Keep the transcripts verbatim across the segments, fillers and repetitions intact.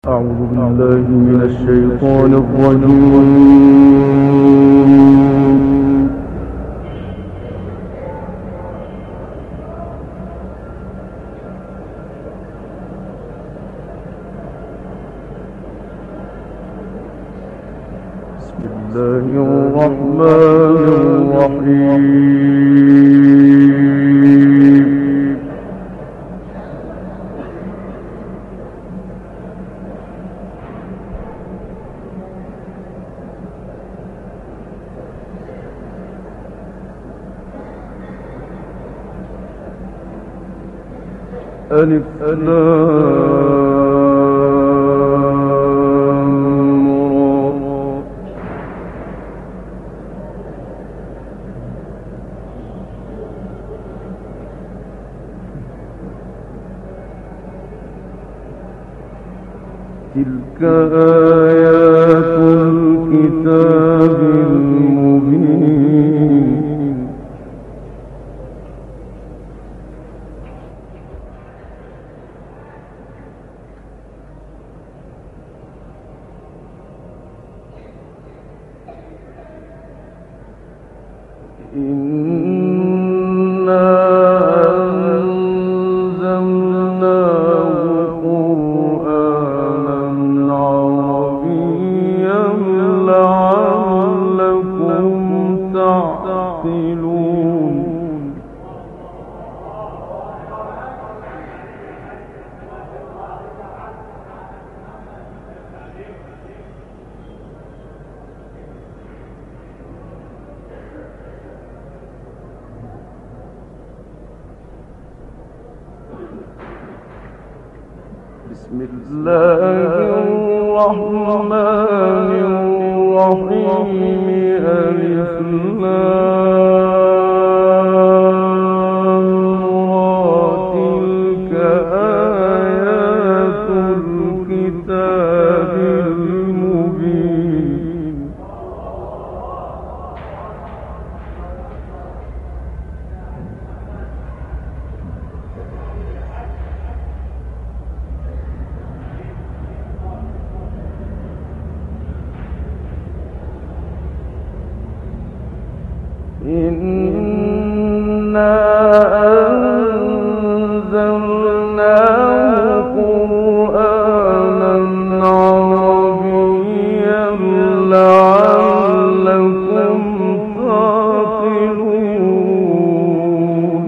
أعوذ بالله من الشيطان الرجيم. بسم الله الرحمن الرحيم. ألف لام را. تلك آيات الكتاب المبين. إنا أنزلناه قرآنا عربيا لعلكم تعقلون. بسم الله الرحمن الرحيم. ألف لام را. تلك آيات الكتاب المبين. إنا أنزلناه قرآنا عربيا لعلكم تعقلون.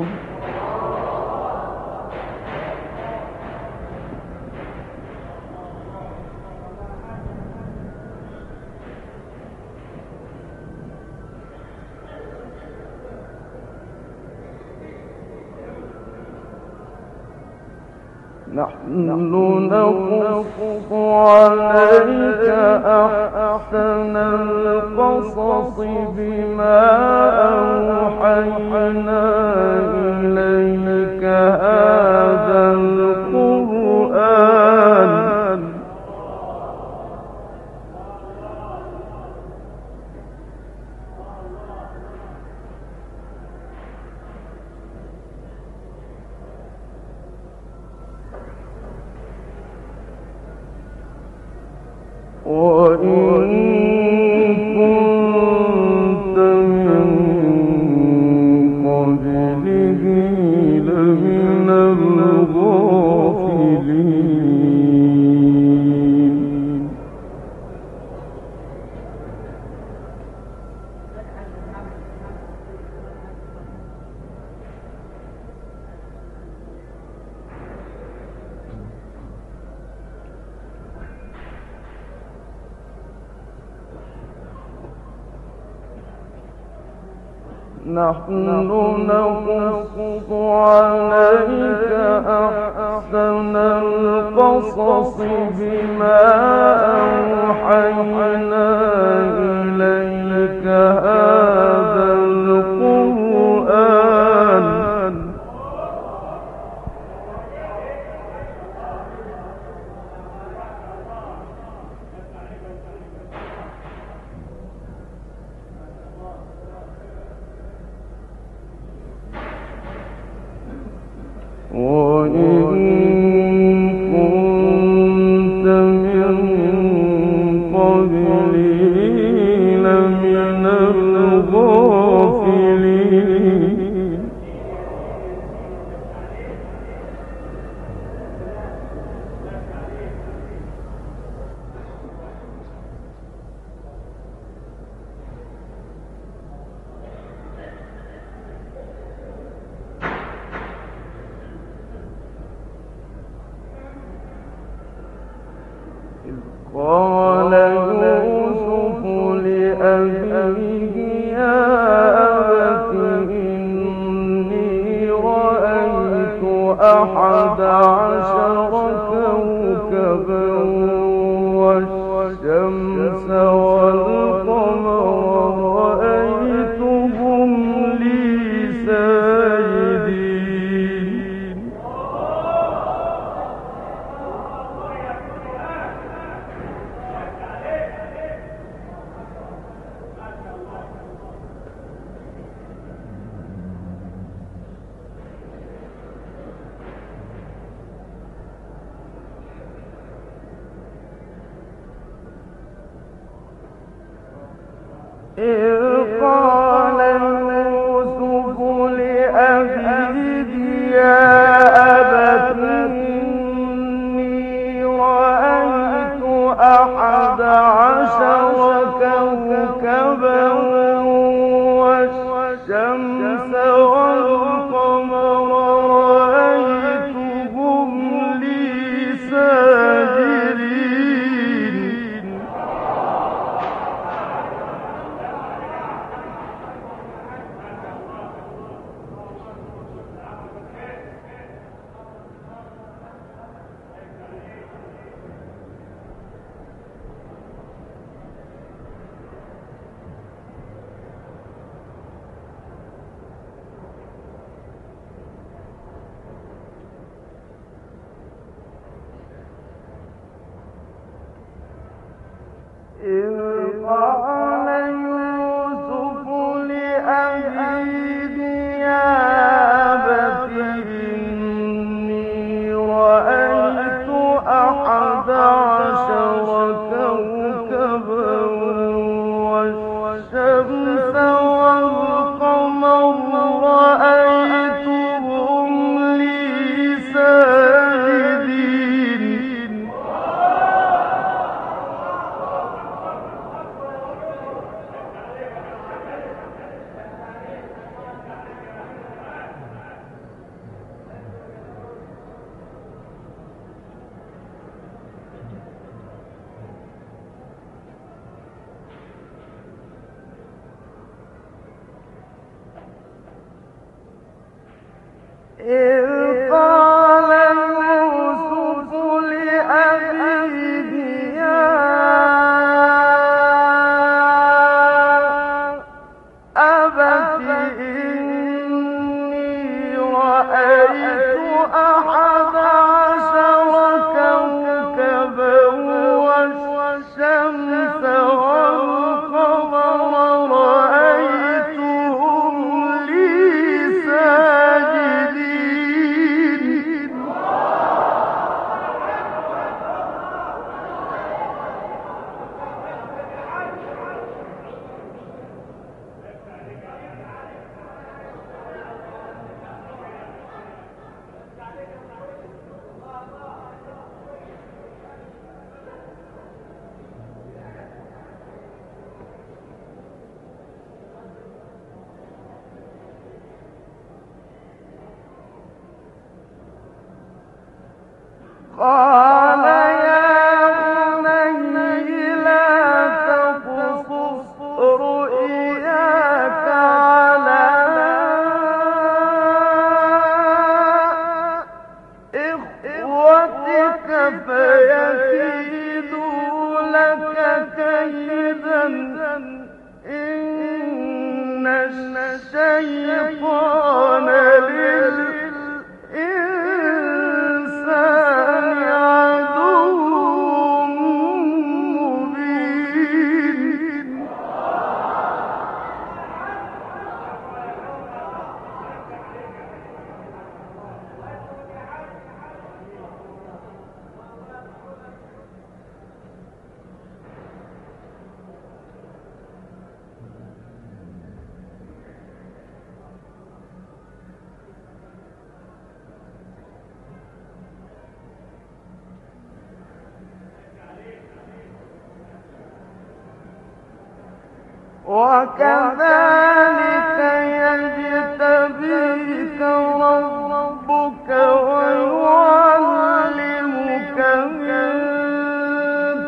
نحن نقص عليك أحسن القصص بما أوحينا إليك هذا القرآن. وإن كنت من قبله لمن الغافلين. نحن نقص عليك أحسن القصص بما أوحينا إليك هذا القرآن. وإن كنت قال يوسف لأبيه يا أبت إني رأيت أحد عشر كوكبا والشمس والقمر رأيتهم لي ساجدين. إذ قال يوسف لأبيه يا أبت إني رأيت أحد عشر كوكبا والشمس والقمر رأيتهم لي ساجدين. إذ قال يوسف لأبيه يا أبت إني رأيت أحد عشر كوكبا والشمس والقمر رأيتهم لي ساجدين. إذ قال يوسف لأبيه يا أبت إني رأيت أحد عشر كوكبا والشمس والقمر رأيتهم لي ساجدين. قال يا بني لا تقصص رؤياك على إخوتك فيكيدوا لك كيدا إن الشيطان للإنسان عدو مبين. وكذلك يجتبيك ربك ويعلمك من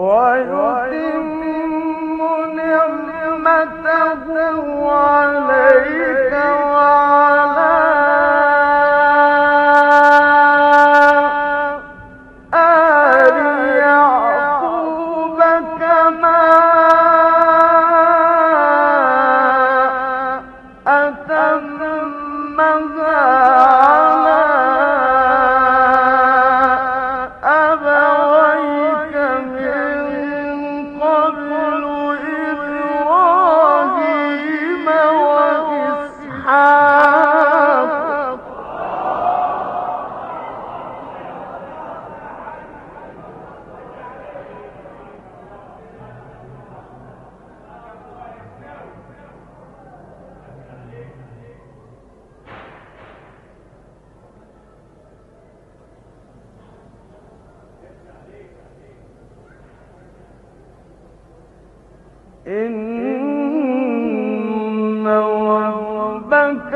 إن ربك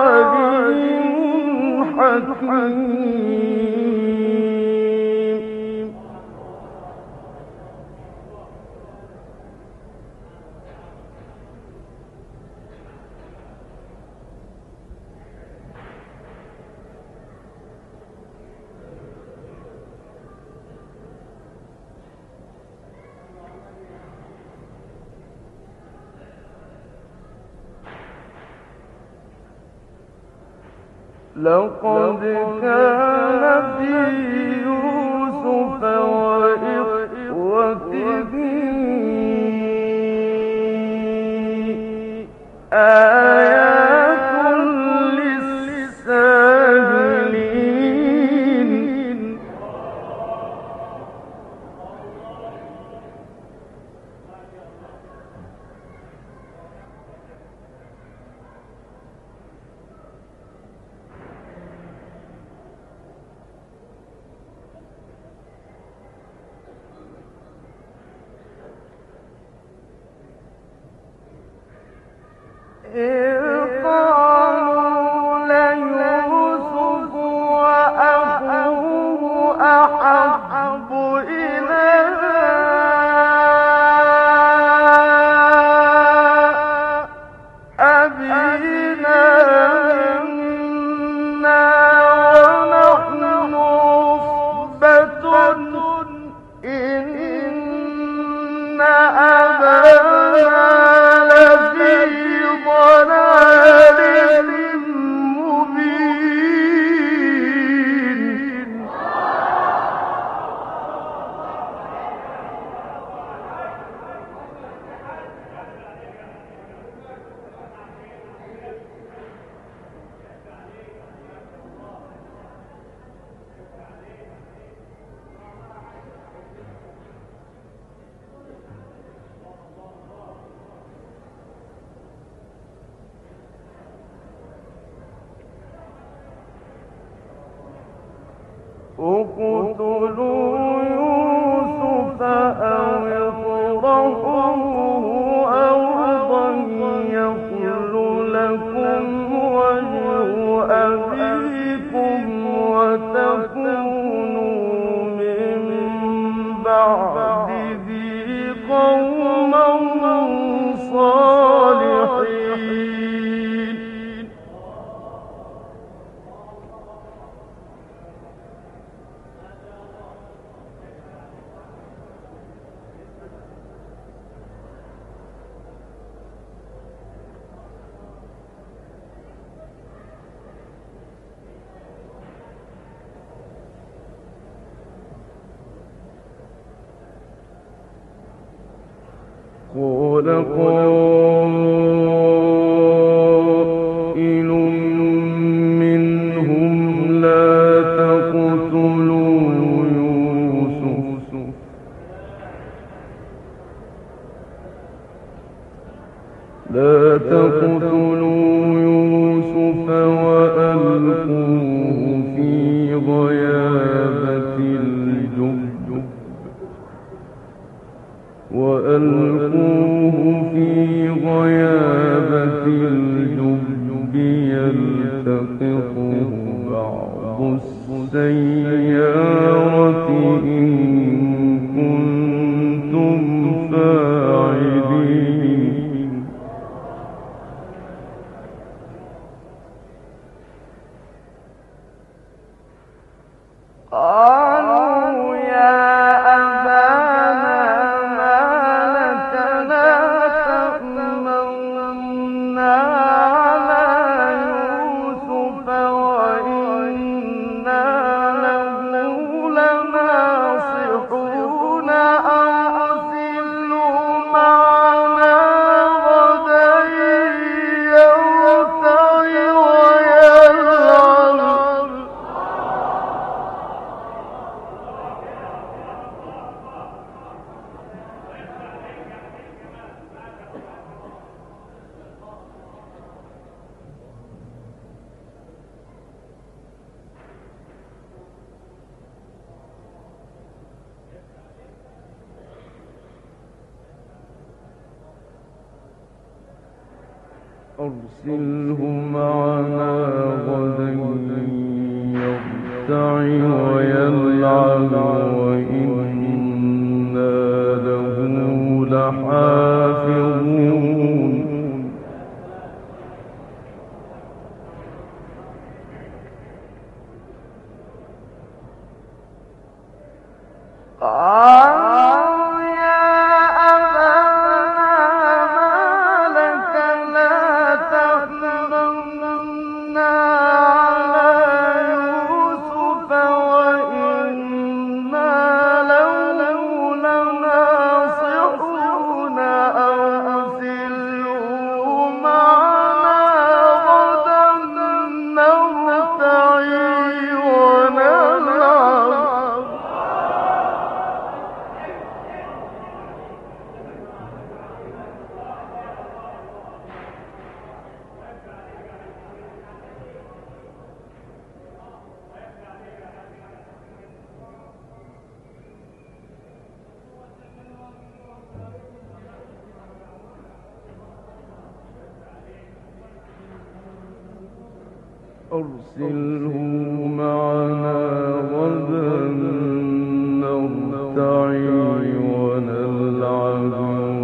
عليم حكيم. لقد كان في يوسف وإخوته آيات للسائلين. إذ قالوا ليوسف وأخوه أحب إلى أبينا منا ونحن عصبة إن أبانا اقتلوا يوسف أو اطرحوه أرضا يخل لكم وجه أبيكم وتكونوا من بعده قوما صالحين. قال قائل منهم لا تقتلوا يوسف لا تقتلوا يوسف وألقوه في غيابة الجب وألقوه في غيابة الجب يلتقطه بعض السيارة إن أرسله معنا غدا يرتع ويلعب وإنا له لحافظون أرسله معنا غدا نرتع ونلعب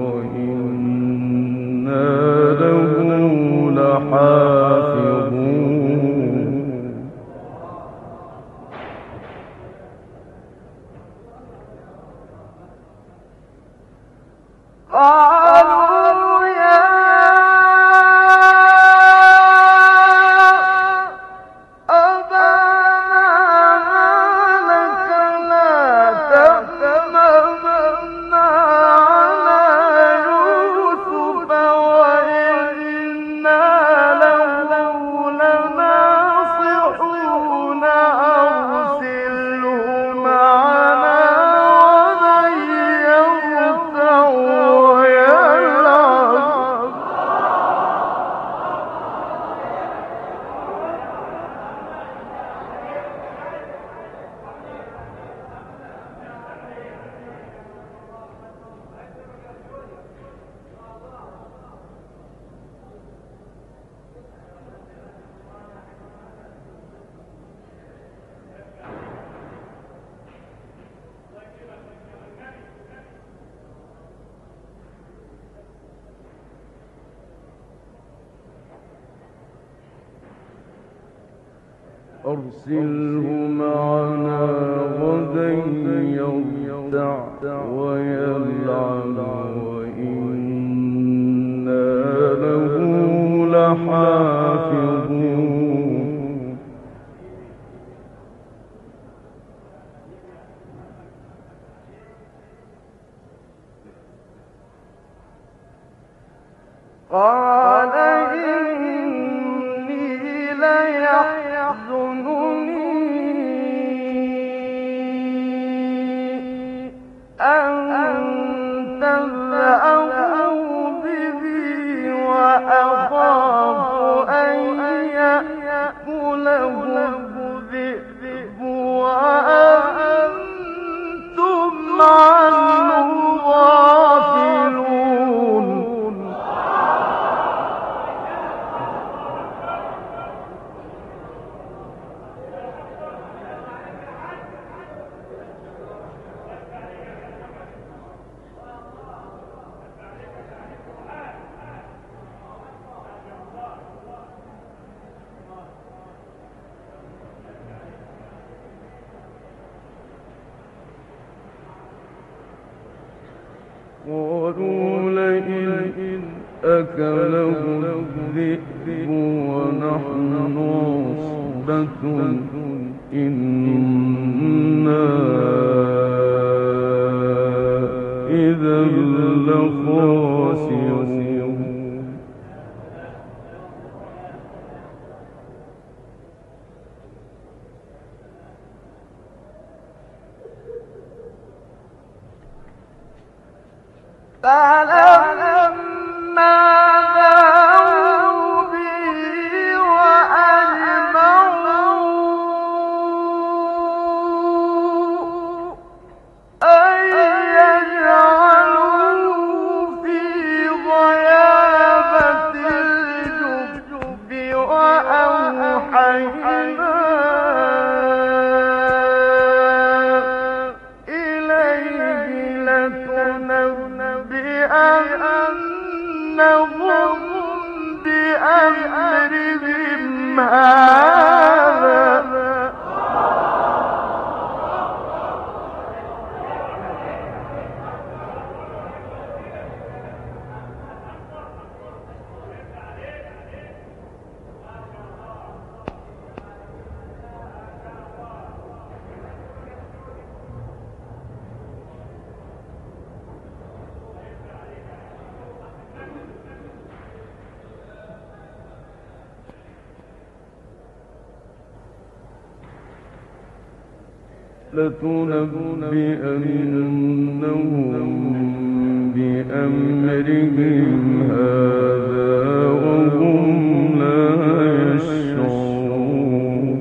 وإنا له لحافظون أرسله معنا غدا يرتع ويلعب وإنا له لحافظون قال إني ليحزنني أن تذهبوا به وأخاف أن يأكله الذئب وأنتم عنه غافلون قالوا لئن أكله الذئب ونحن عصبة إنا إذا لخاسرون فلما ذهبوا به وأجمعوا أن يجعلوه في غيابة الجب بأنهم بأمرهم هذا لتنبئنهم بأمرهم هذا وهم لا يشعرون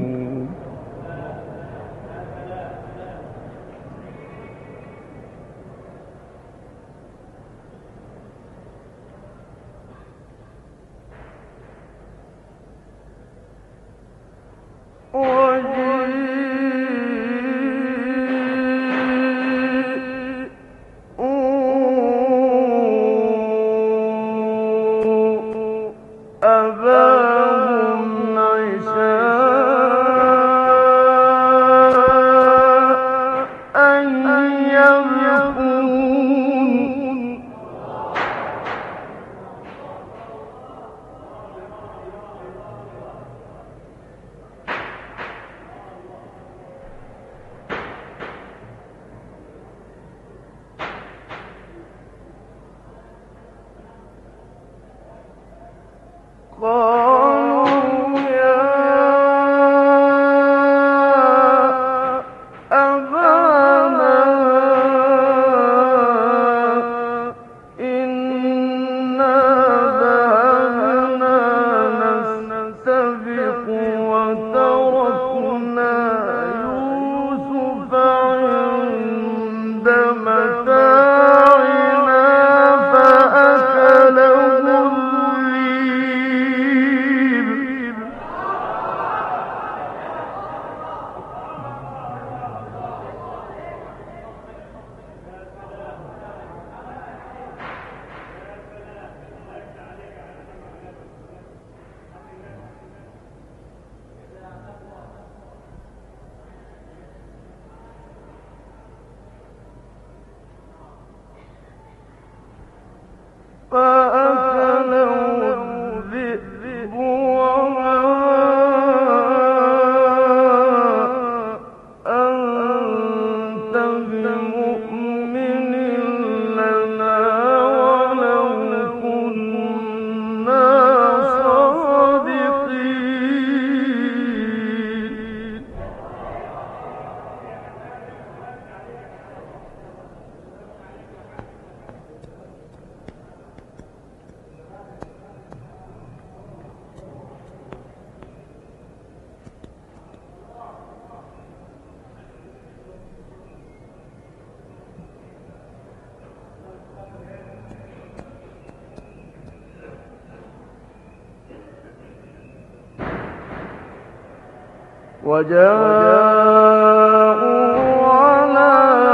وجاءوا على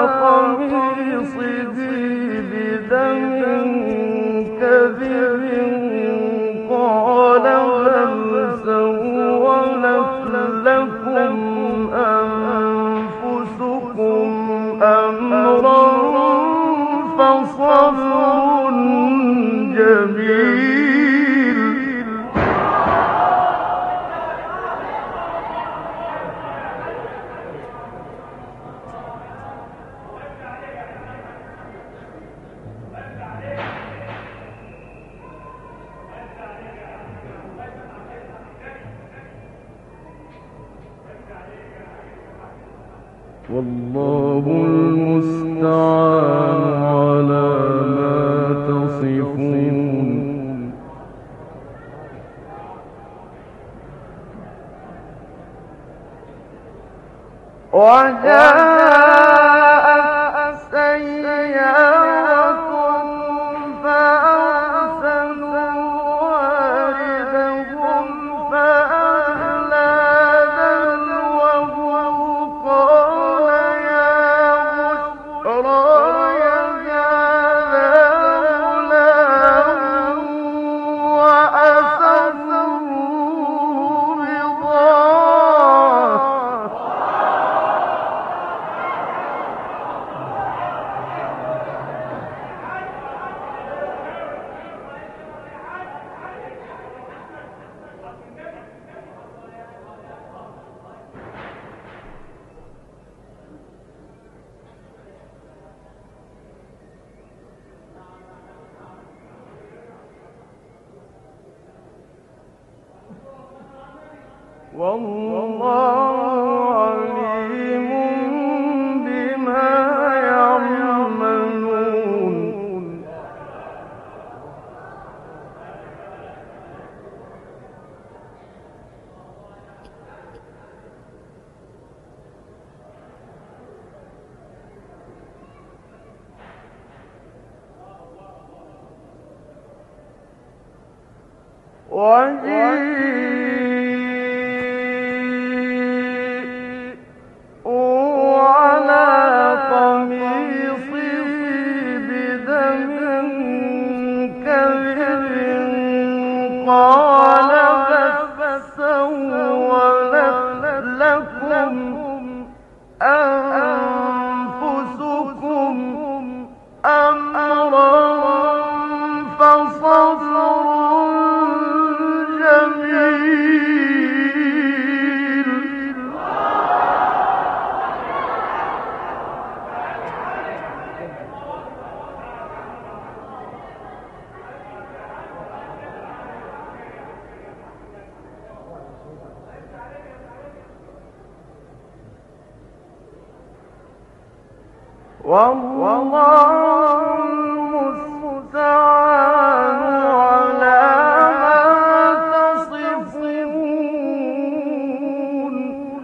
قميصه بدم كذب قال بل سولت لكم أنفسكم أمرا فصبر جميل والله المستعان على ما تصفون وجاءت سيارة فأرسلوا واردهم فأدلى دلوه قال يا بشرى والله عليم بما يعملون وجيءوا على قميصه بدم كذب قال بل سولت لكم أنفسكم أمرا فصبر جميل والله المستعان على ما تصفون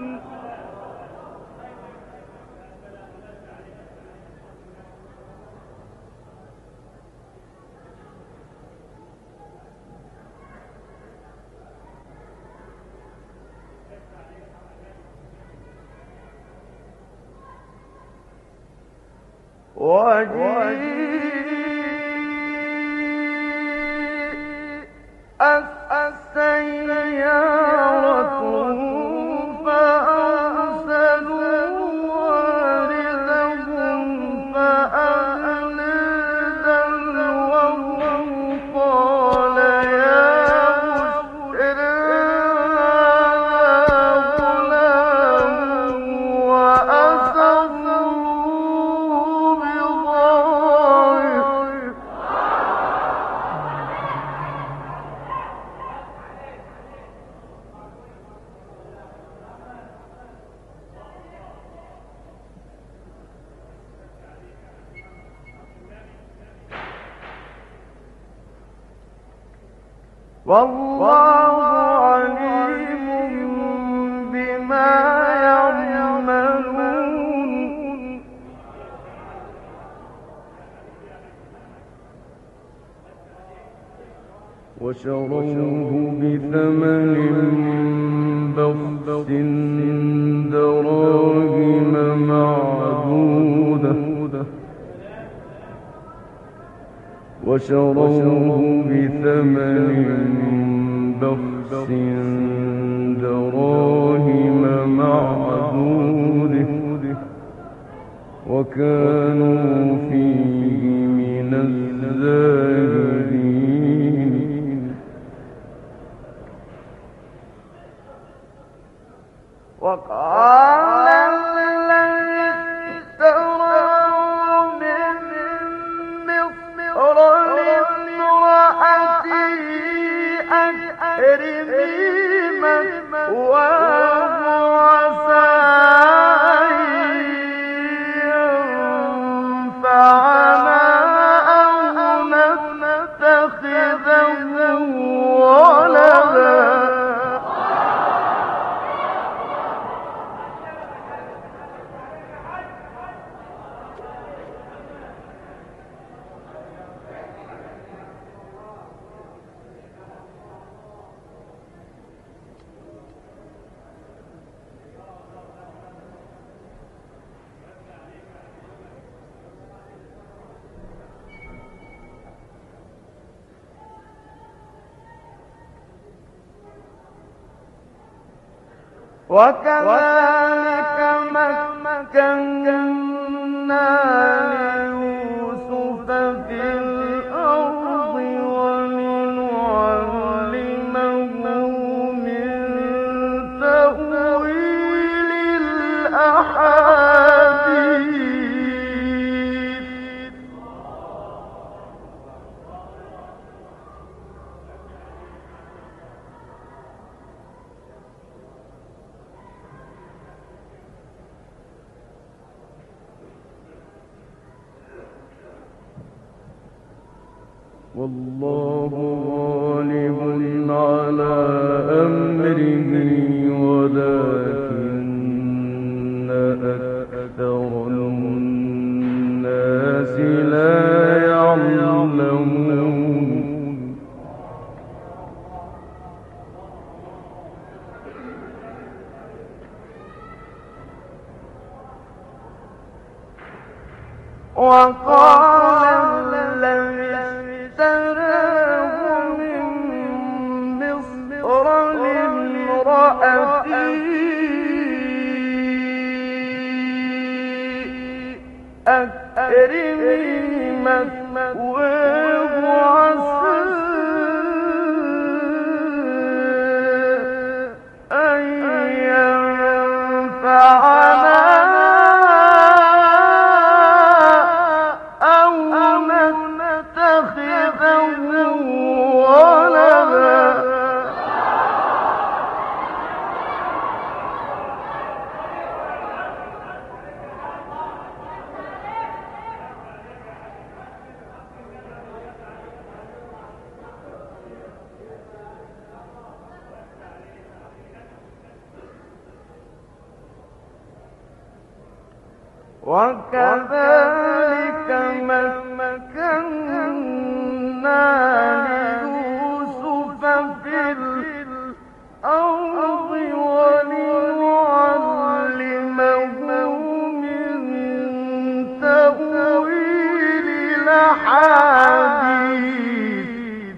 وجيءت السيارة فأرسلوا واردهم فأهلل دلوهم قال يا بشرى غلام وأسروه بضاعة والله عليم بما يعملون وشروه بثمن بخس دراهم معدودة وشروه بثمن بخس دراهم معدودة وكانوا فيه من الزاهدين وقال الذي اشتراه من مصر لامرأته أكرمي مثواه عسى أن ينفعنا أو نتخذه ولدا وكذلك مكنا ليوسف في الأرض ولنعلمه من تأويل الأحاديث والله غالب على أمره ولكن أكثر الناس لا يعلمون وقال الذي اشتراه من مصر لامرأته أكرمي مثواه عسى أن ينفعنا أو نتخذه ولدا وكذلك مكنا ليوسف في الأرض ولنعلمه من تأويل الأحاديث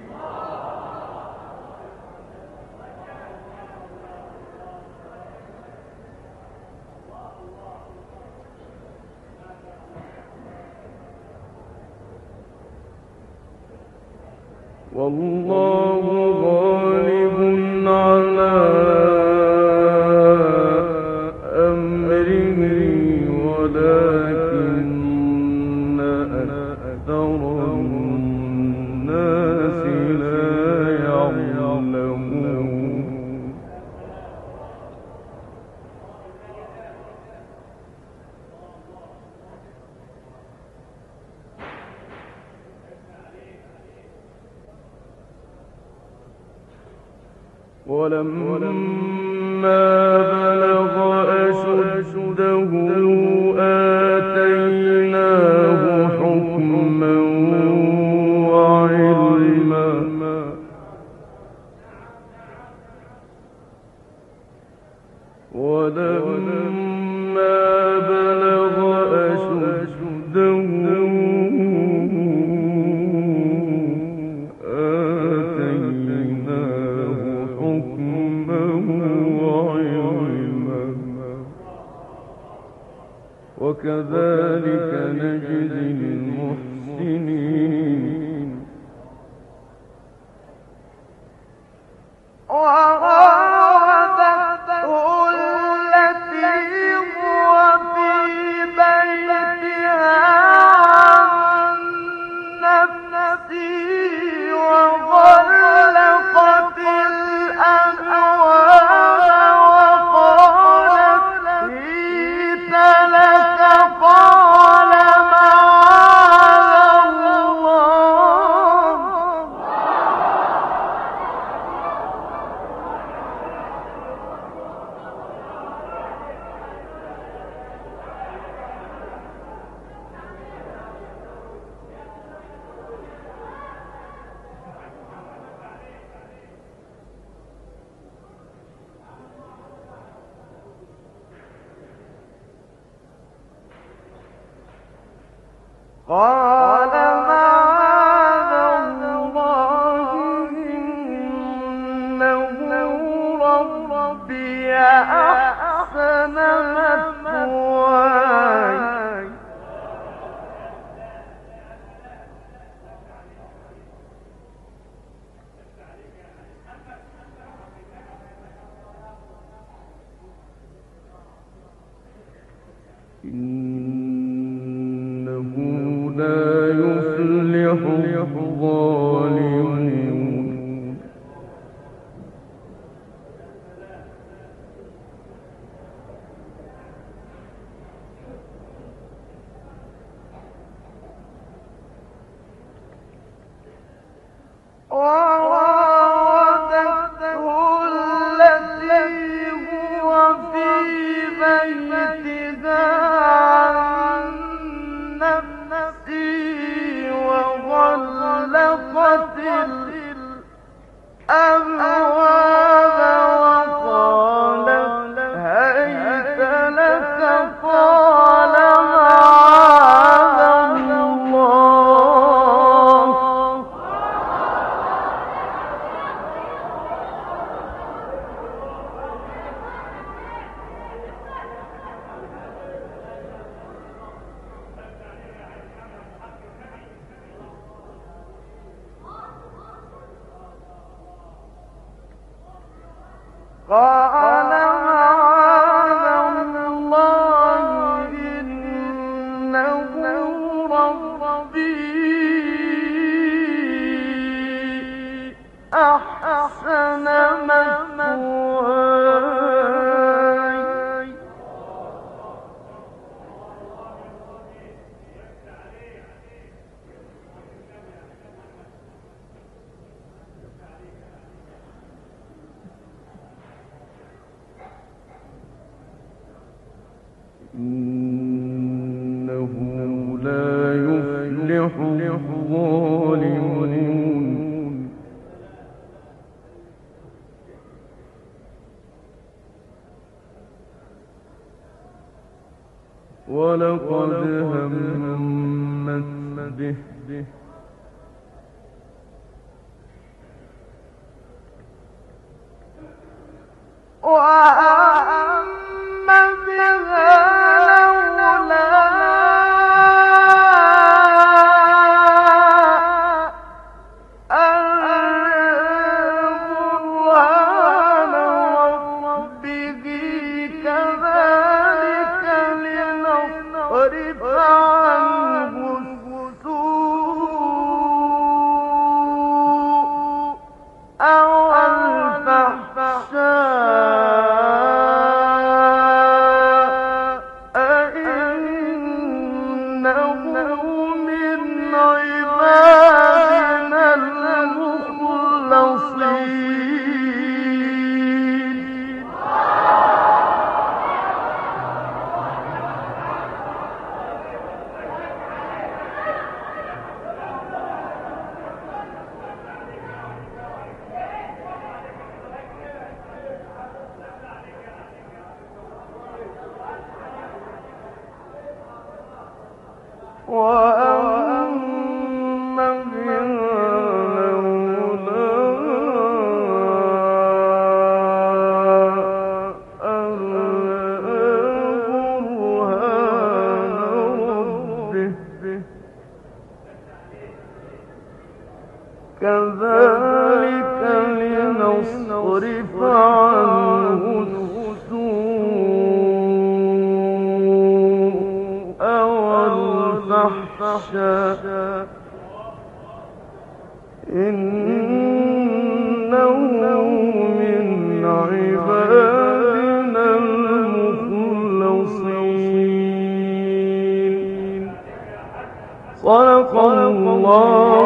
والله غالب على أمره ولكن أكثر الناس لا يعلمون ولما بلغ أشده آتيناه حكما وعلما ولما بلغ أشده وكذلك نجزي المحسنين وراودته التي هو في بيتها عن نفسه وغلقت الأبواب وقالت هيت لك قال معاذ الله قال معاذ الله إنه ربي أحسن مثواي إنه لا وغلقت الأبواب وقالت هيت لك قال معاذ الله قال معاذ الله إنه ربي أحسن مثواي إنه لا يفلح الظالمون ولقد همت به وهم بها لولا أن برهان ربه كذلك لنصرف عنه السوء أو الفحشاء إنه من عبادنا المخلصين وأما بها لولا أن برهان ربه كذلك لنصرف عنه السوء والفحشاء إنه من عبادنا المخلصين صدق الله